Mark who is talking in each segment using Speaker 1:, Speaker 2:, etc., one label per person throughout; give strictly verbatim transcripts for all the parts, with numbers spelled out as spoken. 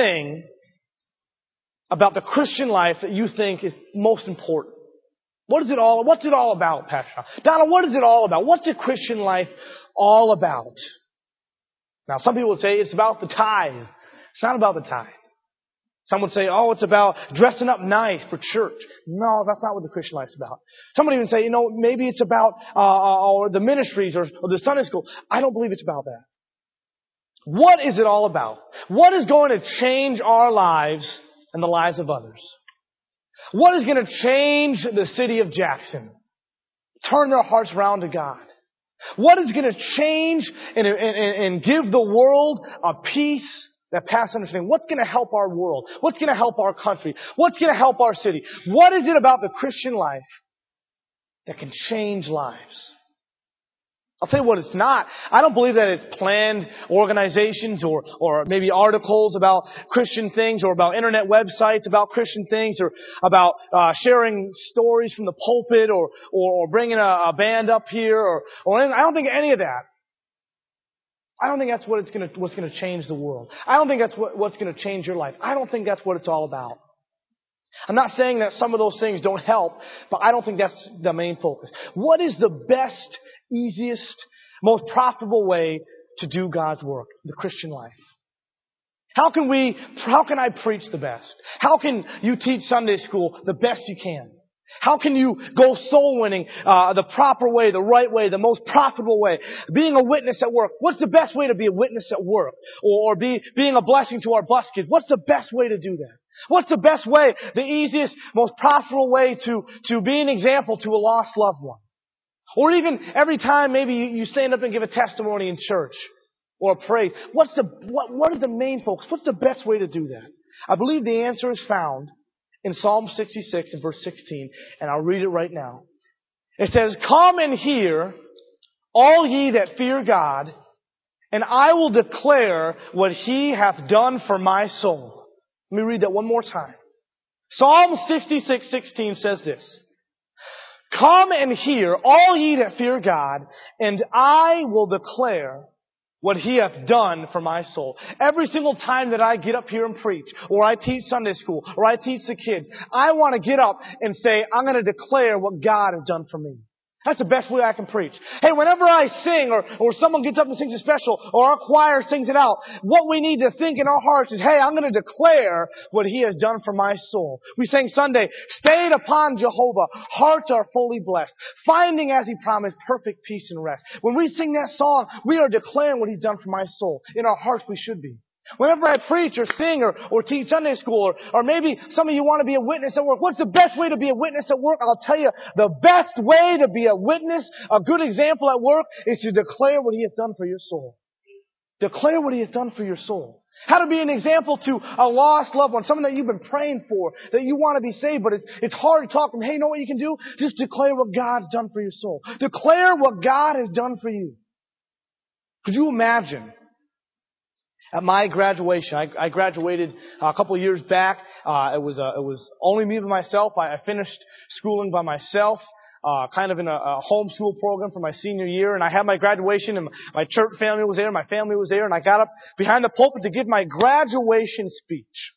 Speaker 1: thing about the Christian life that you think is most important? What is it all, what's it all about, Pastor Donald? What is it all about? What's the Christian life all about? Now, some people would say it's about the tithe. It's not about the tithe. Some would say, oh, it's about dressing up nice for church. No, that's not what the Christian life's about. Some would even say, you know, maybe it's about uh, or the ministries or, or the Sunday school. I don't believe it's about that. What is it all about? What is going to change our lives and the lives of others? What is going to change the city of Jackson? Turn their hearts around to God. What is going to change and, and, and give the world a peace that passes understanding? What's going to help our world? What's going to help our country? What's going to help our city? What is it about the Christian life that can change lives? I'll tell you what it's not. I don't believe that it's planned organizations or, or maybe articles about Christian things or about internet websites about Christian things or about uh, sharing stories from the pulpit or, or, or bringing a, a band up here or, or anything. I don't think any of that. I don't think that's what it's going to, what's going to change the world. I don't think that's what, what's going to change your life. I don't think that's what it's all about. I'm not saying that some of those things don't help, but I don't think that's the main focus. What is the best, easiest, most profitable way to do God's work, the Christian life? How can we, how can I preach the best? How can you teach Sunday school the best you can? How can you go soul winning uh, the proper way, the right way, the most profitable way? Being a witness at work. What's the best way to be a witness at work? Or, or be being a blessing to our bus kids? What's the best way to do that? What's the best way, the easiest, most profitable way to, to be an example to a lost loved one? Or even every time maybe you, you stand up and give a testimony in church or praise. What's the, what, what is the main focus? What's the best way to do that? I believe the answer is found in Psalm sixty-six and verse sixteen, and I'll read it right now. It says, "Come and hear, all ye that fear God, and I will declare what He hath done for my soul." Let me read that one more time. Psalm sixty-six sixteen says this, "Come and hear, all ye that fear God, and I will declare what He hath done for my soul." Every single time that I get up here and preach, or I teach Sunday school, or I teach the kids, I want to get up and say, I'm going to declare what God has done for me. That's the best way I can preach. Hey, whenever I sing, or, or someone gets up and sings a special, or our choir sings it out, what we need to think in our hearts is, hey, I'm going to declare what He has done for my soul. We sang Sunday, "Stayed upon Jehovah, hearts are fully blessed, finding as He promised perfect peace and rest." When we sing that song, we are declaring what He's done for my soul. In our hearts, we should be. Whenever I preach or sing or, or teach Sunday school, or, or maybe some of you want to be a witness at work. What's the best way to be a witness at work? I'll tell you, the best way to be a witness, a good example at work, is to declare what He has done for your soul. Declare what He has done for your soul. How to be an example to a lost loved one, someone that you've been praying for, that you want to be saved, but it's, it's hard to talk to them. Hey, you know what you can do? Just declare what God's done for your soul. Declare what God has done for you. Could you imagine? At my graduation, I, I graduated a couple of years back. Uh, it was uh, it was only me by myself. I, I finished schooling by myself, uh, kind of in a, a homeschool program for my senior year. And I had my graduation, and my church family was there, my family was there, and I got up behind the pulpit to give my graduation speech.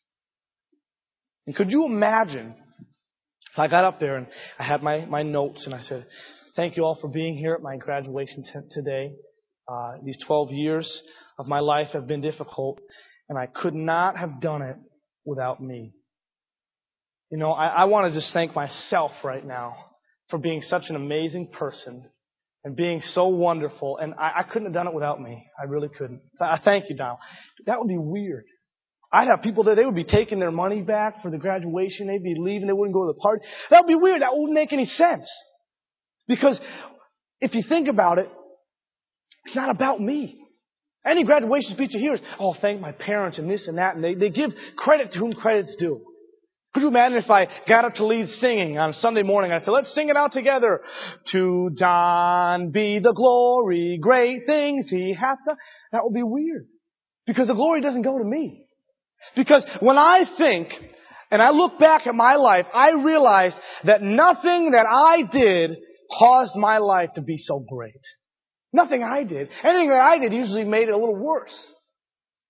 Speaker 1: And could you imagine if I got up there and I had my, my notes and I said, "Thank you all for being here at my graduation t- today. Uh, these twelve years of my life have been difficult, and I could not have done it without me." You know, I, I want to just thank myself right now for being such an amazing person and being so wonderful, and I, I couldn't have done it without me. I really couldn't. I thank you, Donald. That would be weird. I'd have people there, they would be taking their money back for the graduation. They'd be leaving. They wouldn't go to the party. That would be weird. That wouldn't make any sense. Because if you think about it, it's not about me. Any graduation speech you hear is, "Oh, thank my parents," and this and that, and they, they give credit to whom credit's due. Could you imagine if I got up to lead singing on Sunday morning? I said, "Let's sing it out together. To Don be the glory, great things He hath done." That would be weird. Because the glory doesn't go to me. Because when I think and I look back at my life, I realize that nothing that I did caused my life to be so great. Nothing I did. Anything that I did usually made it a little worse.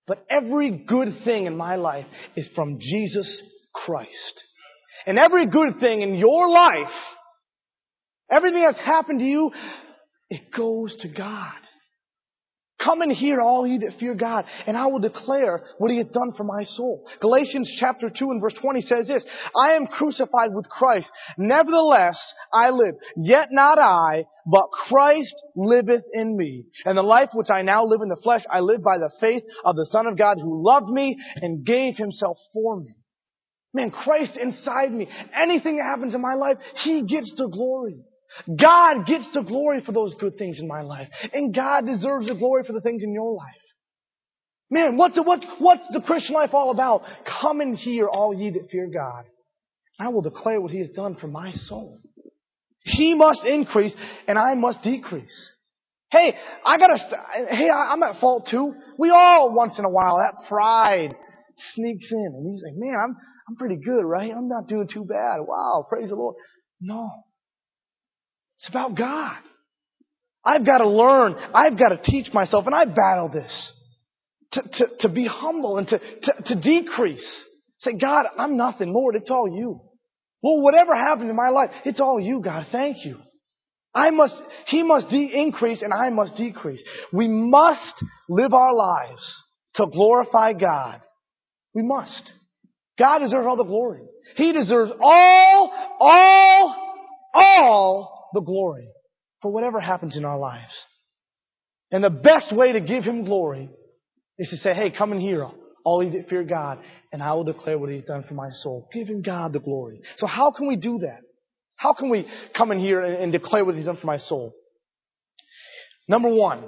Speaker 1: But every good thing in my life is from Jesus Christ. And every good thing in your life, everything that's happened to you, it goes to God. Come and hear, all ye that fear God, and I will declare what He hath done for my soul. Galatians chapter two and verse twenty says this, I am crucified with Christ. Nevertheless, I live. Yet not I, but Christ liveth in me. And the life which I now live in the flesh, I live by the faith of the Son of God who loved me and gave Himself for me. Man, Christ inside me. Anything that happens in my life, He gets the glory. God gets the glory for those good things in my life. And God deserves the glory for the things in your life. Man, what's the, what's, what's the Christian life all about? Come and hear, all ye that fear God. I will declare what He has done for my soul. He must increase and I must decrease. Hey, I gotta, st- hey, I'm at fault too. We all, once in a while, that pride sneaks in. And he's like, man, I'm, I'm pretty good, right? I'm not doing too bad. Wow, praise the Lord. No. It's about God. I've got to learn. I've got to teach myself, and I battle this. To, to, to be humble and to, to, to decrease. Say, God, I'm nothing. Lord, it's all You. Well, whatever happened in my life, it's all You, God. Thank You. I must, He must de- increase and I must decrease. We must live our lives to glorify God. We must. God deserves all the glory. He deserves all, all, all the glory for whatever happens in our lives. And the best way to give Him glory is to say, hey, come and hear, all ye that fear God, and I will declare what He's done for my soul. Giving God the glory. So how can we do that? How can we come in here and, and declare what He's done for my soul? Number one.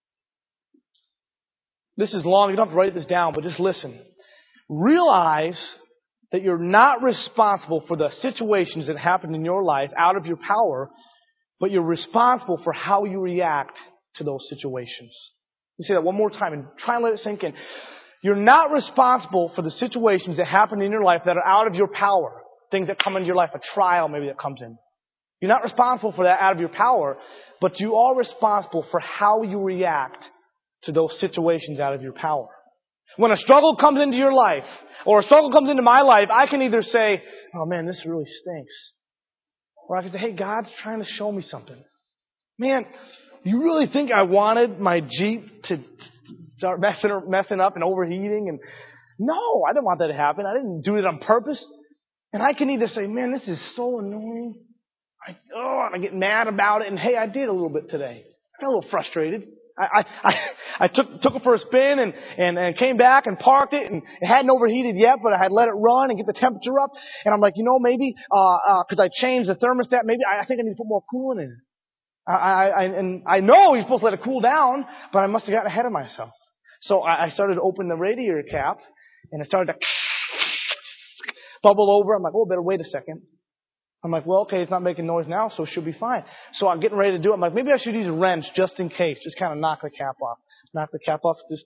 Speaker 1: This is long. You don't have to write this down, but just listen. Realize that you're not responsible for the situations that happen in your life out of your power, but you're responsible for how you react to those situations. Let me say that one more time and try and let it sink in. You're not responsible for the situations that happen in your life that are out of your power. Things that come into your life, a trial maybe that comes in. You're not responsible for that out of your power, but you are responsible for how you react to those situations out of your power. When a struggle comes into your life, or a struggle comes into my life, I can either say, oh man, this really stinks. Or I can say, hey, God's trying to show me something. Man, you really think I wanted my Jeep to start messing, messing up and overheating? And no, I didn't want that to happen. I didn't do it on purpose. And I can either say, man, this is so annoying. I, oh, and I get mad about it. And hey, I did a little bit today. I got a little frustrated. I, I, I took, took it for a spin and, and, and came back and parked it, and it hadn't overheated yet, but I had let it run and get the temperature up. And I'm like, you know, maybe, uh, uh, cause I changed the thermostat, maybe I, I think I need to put more coolant in it. I, I, I, and I know you're supposed to let it cool down, but I must have gotten ahead of myself. So I, I started to open the radiator cap and it started to bubble over. I'm like, oh, better wait a second. I'm like, well, okay, it's not making noise now, so it should be fine. So I'm getting ready to do it. I'm like, maybe I should use a wrench just in case. Just kind of knock the cap off. Knock the cap off. Just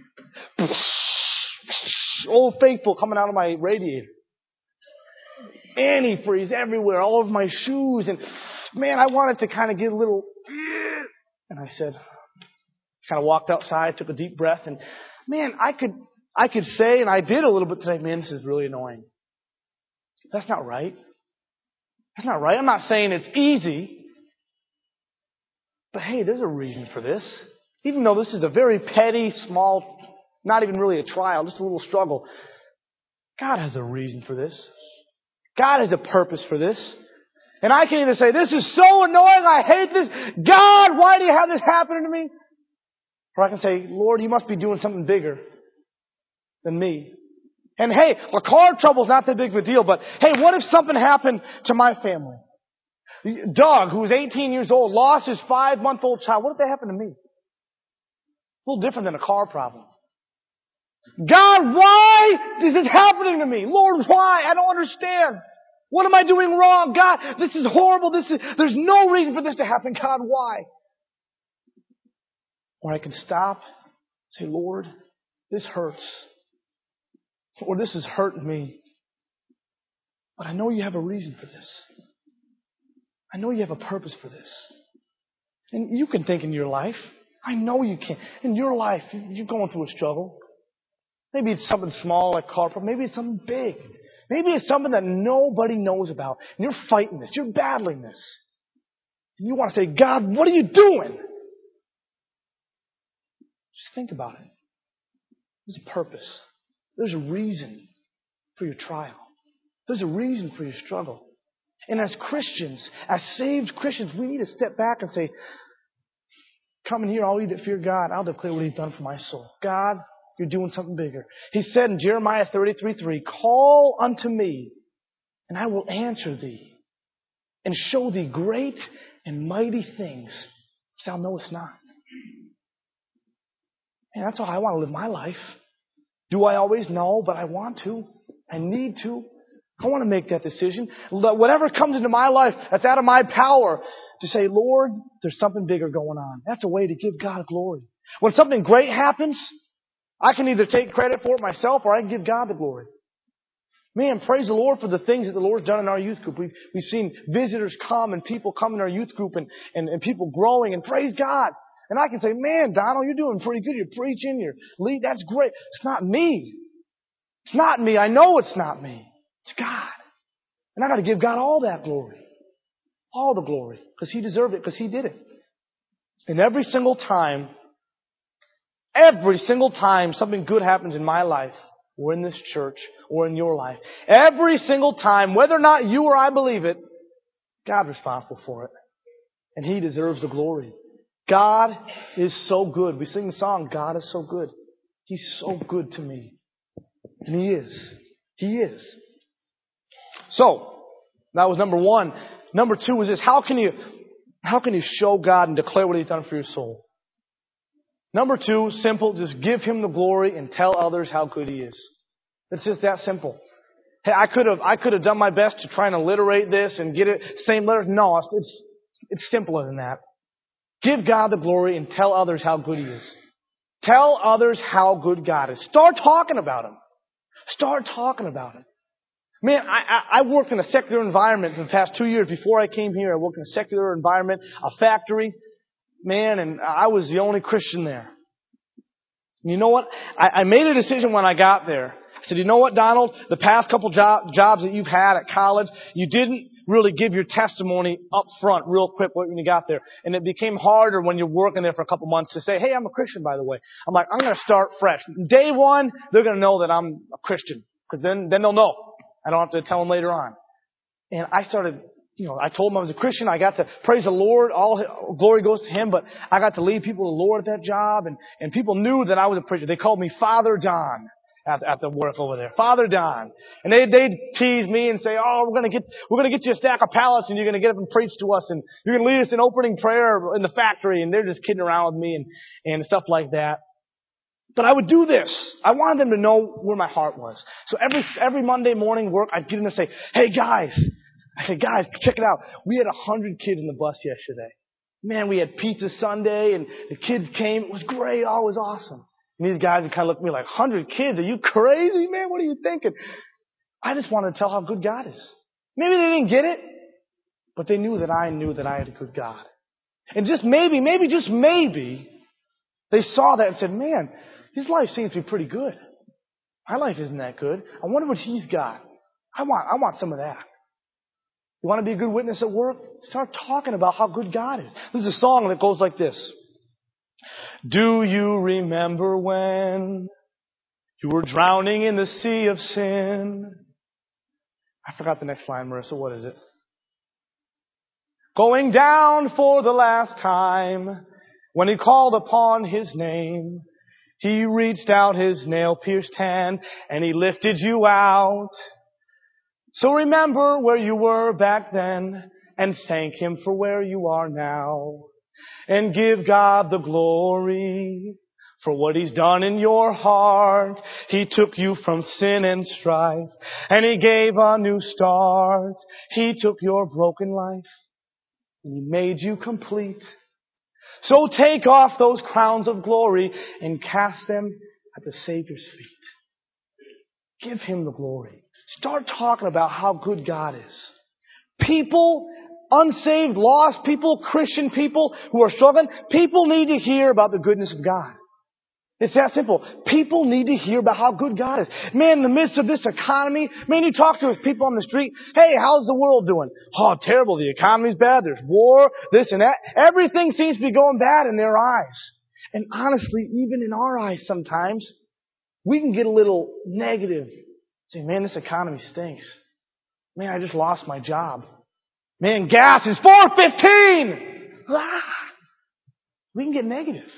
Speaker 1: Old Faithful coming out of my radiator. Antifreeze everywhere, all over my shoes. And man, I wanted to kind of get a little... And I said, kind of walked outside, took a deep breath. And man, I could, I could say, and I did a little bit today, man, this is really annoying. That's not right. That's not right. I'm not saying it's easy. But hey, there's a reason for this. Even though this is a very petty, small, not even really a trial, just a little struggle. God has a reason for this. God has a purpose for this. And I can either say, this is so annoying, I hate this. God, why do you have this happen to me? Or I can say, Lord, you must be doing something bigger than me. And hey, the car trouble's not that big of a deal, but hey, what if something happened to my family? Doug, who was eighteen years old, lost his five-month-old child. What if that happened to me? A little different than a car problem. God, why is this happening to me? Lord, why? I don't understand. What am I doing wrong? God, this is horrible. This is, there's no reason for this to happen. God, why? Or I can stop, say, Lord, this hurts. Or this is hurting me. But I know you have a reason for this. I know you have a purpose for this. And you can think in your life. I know you can. In your life, you're going through a struggle. Maybe it's something small like carpet. Maybe it's something big. Maybe it's something that nobody knows about. And you're fighting this. You're battling this. And you want to say, God, what are you doing? Just think about it. There's a purpose. There's a reason for your trial. There's a reason for your struggle. And as Christians, as saved Christians, we need to step back and say, come in here, all you that fear God, I'll declare what He's done for my soul. God, you're doing something bigger. He said in Jeremiah thirty-three three, call unto me, and I will answer thee, and show thee great and mighty things which thou knowest not. And that's how I want to live my life. Do I always know? But I want to. I need to. I want to make that decision. Whatever comes into my life, that's out of my power to say, Lord, there's something bigger going on. That's a way to give God glory. When something great happens, I can either take credit for it myself or I can give God the glory. Man, praise the Lord for the things that the Lord's done in our youth group. We've, we've seen visitors come and people come in our youth group and, and, and people growing, and praise God. And I can say, man, Donald, you're doing pretty good. You're preaching, you're lead. That's great. It's not me. It's not me. I know it's not me. It's God. And I got to give God all that glory. All the glory. Because He deserved it. Because He did it. And every single time, every single time something good happens in my life, or in this church, or in your life, every single time, whether or not you or I believe it, God's responsible for it. And He deserves the glory. God is so good. We sing the song, God is so good. He's so good to me. And He is. He is. So, that was number one. Number two was this. How can you, how can you show God and declare what He's done for your soul? Number two, simple. Just give Him the glory and tell others how good He is. It's just that simple. Hey, I could have, I could have done my best to try and alliterate this and get it same letters. No, it's, it's, it's simpler than that. Give God the glory and tell others how good He is. Tell others how good God is. Start talking about Him. Start talking about it. Man, I, I, I worked in a secular environment for the past two years. Before I came here, I worked in a secular environment, a factory. Man, and I was the only Christian there. And you know what? I, I made a decision when I got there. I said, you know what, Donald? The past couple job, jobs that you've had at college, you didn't really give your testimony up front real quick when you got there. And it became harder when you're working there for a couple months to say, hey, I'm a Christian, by the way. I'm like, I'm going to start fresh. Day one, they're going to know that I'm a Christian. Because then, then they'll know. I don't have to tell them later on. And I started, you know, I told them I was a Christian. I got to praise the Lord. All glory goes to Him. But I got to lead people to the Lord at that job. And, and people knew that I was a preacher. They called me Father Don. At, at the work over there. Father Don. And they, they'd tease me and say, oh, we're going to get, we're going to get you a stack of pallets and you're going to get up and preach to us and you're going to lead us in opening prayer in the factory. And they're just kidding around with me and, and stuff like that. But I would do this. I wanted them to know where my heart was. So every, every Monday morning work, I'd get in and say, hey guys, I said, guys, check it out. We had a hundred kids in the bus yesterday. Man, we had pizza Sunday and the kids came. It was great. Oh, it was awesome. And these guys would kind of look at me like, hundred kids? Are you crazy, man? What are you thinking? I just wanted to tell how good God is. Maybe they didn't get it, but they knew that I knew that I had a good God. And just maybe, maybe, just maybe, they saw that and said, man, his life seems to be pretty good. My life isn't that good. I wonder what he's got. I want, I want some of that. You want to be a good witness at work? Start talking about how good God is. There's a song that goes like this. Do you remember when you were drowning in the sea of sin? I forgot the next line, Marissa. What is it? Going down for the last time. When He called upon His name, He reached out His nail-pierced hand and He lifted you out. So remember where you were back then and thank Him for where you are now. And give God the glory for what He's done in your heart. He took you from sin and strife, and He gave a new start. He took your broken life, and He made you complete. So take off those crowns of glory and cast them at the Savior's feet. Give Him the glory. Start talking about how good God is. People, unsaved, lost people, Christian people who are struggling, people need to hear about the goodness of God. It's that simple. People need to hear about how good God is. Man, in the midst of this economy, man, you talk to people on the street, hey, how's the world doing? Oh, terrible. The economy's bad. There's war, this and that. Everything seems to be going bad in their eyes. And honestly, even in our eyes sometimes, we can get a little negative. Say, man, this economy stinks. Man, I just lost my job. Man, gas is four fifteen. Ah! We can get negative.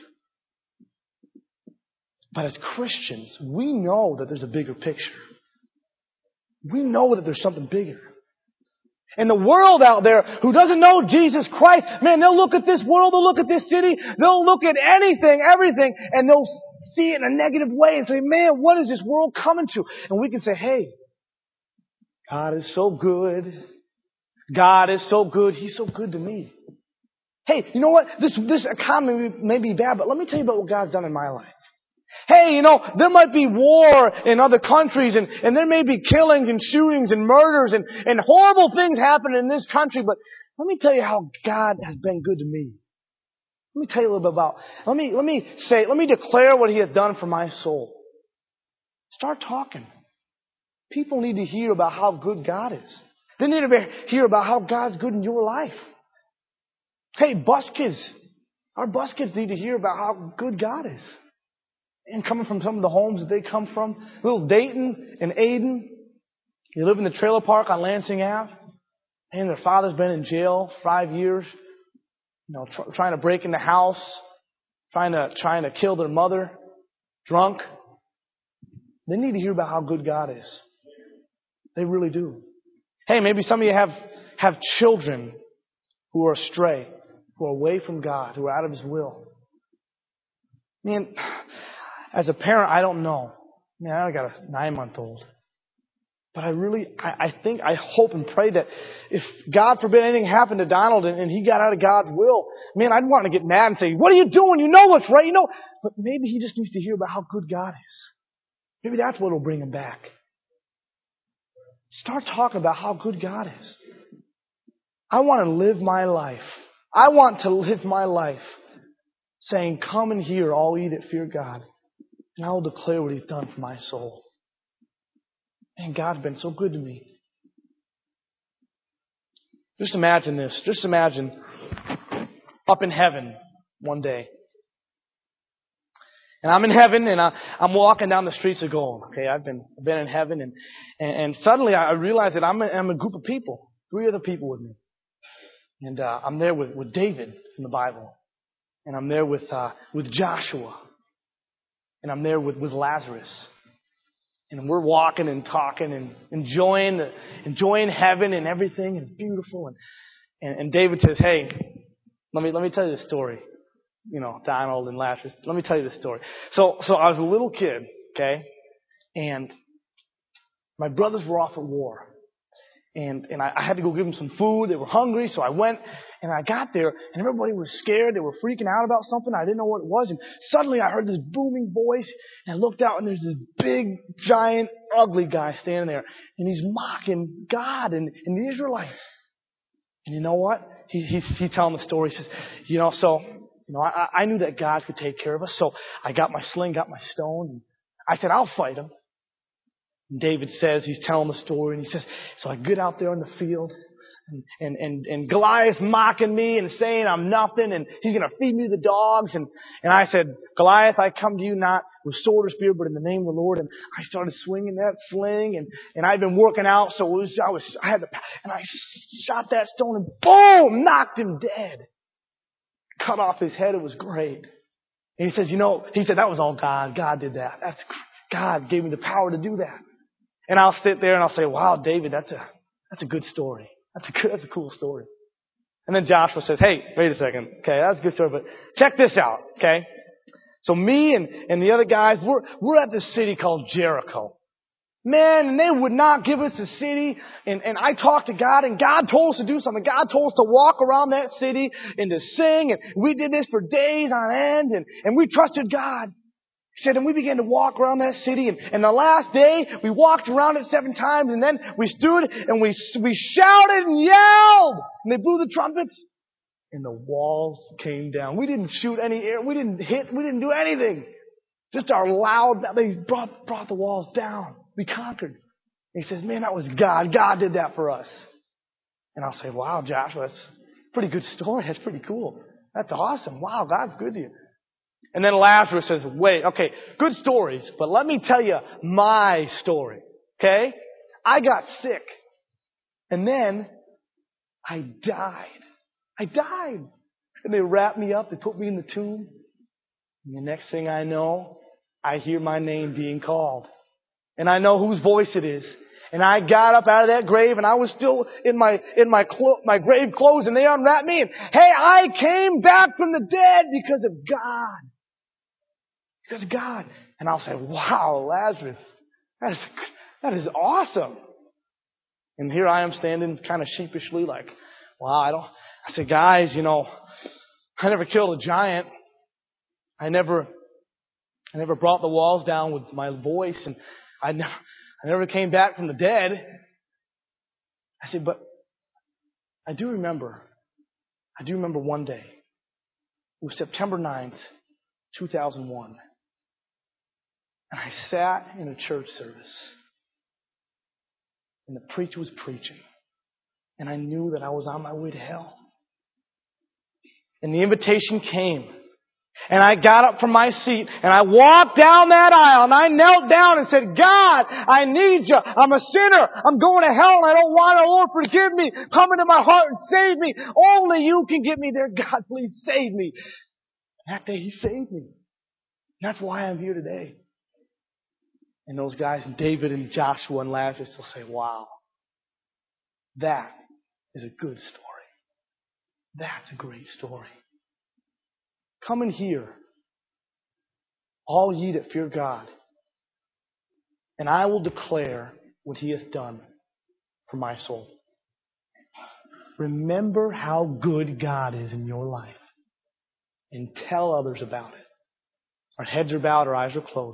Speaker 1: But as Christians, we know that there's a bigger picture. We know that there's something bigger. And the world out there who doesn't know Jesus Christ, man, they'll look at this world, they'll look at this city, they'll look at anything, everything, and they'll see it in a negative way and say, man, what is this world coming to? And we can say, hey, God is so good. God is so good. He's so good to me. Hey, you know what? This, this economy may be bad, but let me tell you about what God's done in my life. Hey, you know, there might be war in other countries and, and there may be killings and shootings and murders and, and horrible things happening in this country, but let me tell you how God has been good to me. Let me tell you a little bit about, let me, let me say, let me declare what He has done for my soul. Start talking. People need to hear about how good God is. They need to hear about how God's good in your life. Hey, bus kids, our bus kids need to hear about how good God is. And coming from some of the homes that they come from, little Dayton and Aiden, they live in the trailer park on Lansing Avenue, and their father's been in jail five years, you know, tr- trying to break in the house, trying to trying to kill their mother, drunk. They need to hear about how good God is. They really do. Hey, maybe some of you have have children who are astray, who are away from God, who are out of His will. Man, as a parent, I don't know. Man, I got a nine-month-old. But I really, I, I think, I hope and pray that if, God forbid, anything happened to Donald and, and he got out of God's will, man, I'd want to get mad and say, what are you doing? You know what's right, you know. But maybe he just needs to hear about how good God is. Maybe that's what will bring him back. Start talking about how good God is. I want to live my life. I want to live my life saying, come and hear, all ye that fear God. And I will declare what He's done for my soul. Man, God's been so good to me. Just imagine this. Just imagine up in heaven one day. And I'm in heaven and I, I'm walking down the streets of gold. Okay, I've been I've been in heaven and, and, and suddenly I realize that I'm a, I'm a group of people. Three other people with me. And uh, I'm there with, with David in the Bible. And I'm there with uh, with Joshua. And I'm there with, with Lazarus. And we're walking and talking and enjoying the, enjoying heaven and everything and beautiful. And, and, and David says, hey, let me let me tell you the story. You know, Donald and Lazarus. Let me tell you the story. So so I was a little kid, okay? And my brothers were off at war. And and I, I had to go give them some food. They were hungry, so I went and I got there and everybody was scared. They were freaking out about something. I didn't know what it was. And suddenly I heard this booming voice and I looked out and there's this big, giant, ugly guy standing there. And he's mocking God and, and the Israelites. And you know what? He, he's, he's telling the story. He says, you know, so, you know, I, I knew that God could take care of us. So I got my sling, got my stone. And I said, I'll fight him. And David says, he's telling the story, and he says, so I get out there in the field, and, and, and, and Goliath's mocking me and saying I'm nothing, and he's going to feed me the dogs. And, and I said, Goliath, I come to you not with sword or spear, but in the name of the Lord. And I started swinging that sling, and, and I'd been working out, so it was, I was, I had to, and I shot that stone, and boom, knocked him dead. Cut off his head. It was great. And he says, you know, he said, that was all God. God did that. That's, God gave me the power to do that. And I'll sit there and I'll say, wow, David, that's a, that's a good story. That's a good, that's a cool story. And then Joshua says, hey, wait a second. Okay, that's a good story, but check this out. Okay. So me and, and the other guys, we're, we're at this city called Jericho. Man, and they would not give us the city. And, and I talked to God, and God told us to do something. God told us to walk around that city and to sing. And we did this for days on end, and, and we trusted God. He said, and we began to walk around that city, and, and the last day, we walked around it seven times, and then we stood, and we we shouted and yelled, and they blew the trumpets, and the walls came down. We didn't shoot any air, we didn't hit, we didn't do anything. Just our loud, they brought, brought the walls down. We conquered. And he says, man, that was God. God did that for us. And I'll say, wow, Joshua, that's a pretty good story. That's pretty cool. That's awesome. Wow, God's good to you. And then Lazarus says, wait, okay, good stories, but let me tell you my story. Okay? I got sick. And then I died. I died. And they wrapped me up. They put me in the tomb. And the next thing I know, I hear my name being called. And I know whose voice it is. And I got up out of that grave, and I was still in my in my clo- my grave clothes, and they unwrapped me. And hey, I came back from the dead because of God. Because of God. And I'll say, wow, Lazarus, that is that is awesome. And here I am standing kind of sheepishly like, wow, I don't. I said, guys, you know, I never killed a giant. I never, I never brought the walls down with my voice, and I never, I never came back from the dead. I said, but I do remember, I do remember one day. It was September ninth, two thousand one. And I sat in a church service, and the preacher was preaching, and I knew that I was on my way to hell. And the invitation came. And I got up from my seat and I walked down that aisle and I knelt down and said, God, I need you. I'm a sinner. I'm going to hell and I don't want it. Lord, forgive me. Come into my heart and save me. Only you can get me there. God, please save me. That day He saved me. And that's why I'm here today. And those guys, David and Joshua and Lazarus, will say, wow, that is a good story. That's a great story. Come and hear, all ye that fear God, and I will declare what He hath done for my soul. Remember how good God is in your life and tell others about it. Our heads are bowed, our eyes are closed.